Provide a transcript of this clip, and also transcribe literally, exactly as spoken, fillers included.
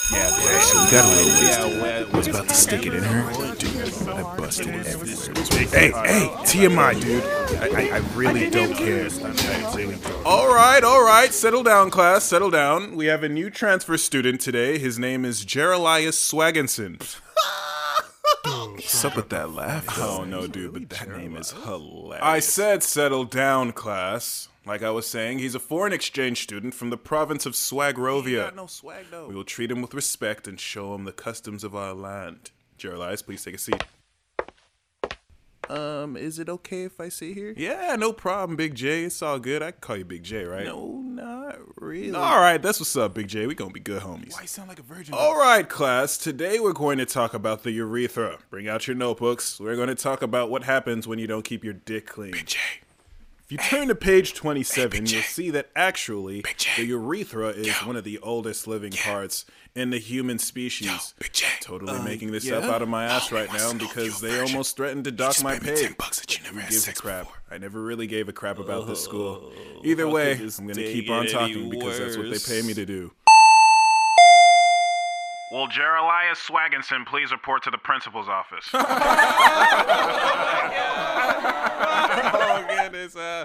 Yeah, yeah, so we got a little wasted. I was about to stick it in her. Dude, I busted everywhere. Hey, hey, T M I, dude. I, I, I really don't care. All right, all right. Settle down, class. Settle down. We have a new transfer student today. His name is Jerelias Swagginson. What's up with that laugh? Oh, no, dude, but that name is hilarious. I said settle down, class. Like I was saying, he's a foreign exchange student from the province of Swagrovia. No swag, we will treat him with respect and show him the customs of our land. Jerelias, please take a seat. Um, is it okay if I sit here? Yeah, no problem, Big J. It's all good. I can call you Big J, right? No, not really. All right, that's what's up, Big J. We gonna be good homies. Why you sound like a virgin? All right, class. Today we're going to talk about the urethra. Bring out your notebooks. We're going to talk about what happens when you don't keep your dick clean. Big J. If you turn to page twenty-seven, hey, you'll see that actually the urethra is Yo. one of the oldest living yeah. parts in the human species. Yo, Big J. Totally uh, making this yeah? up out of my ass oh, right now because they virgin. almost threatened to dock my pay. ten bucks that you never had sex crap. Before. I never really gave a crap about this school. Either way, I'm going to keep on talking because that's what they pay me to do. Will Jerelias Swagginson please report to the principal's office? Oh, goodness. Uh,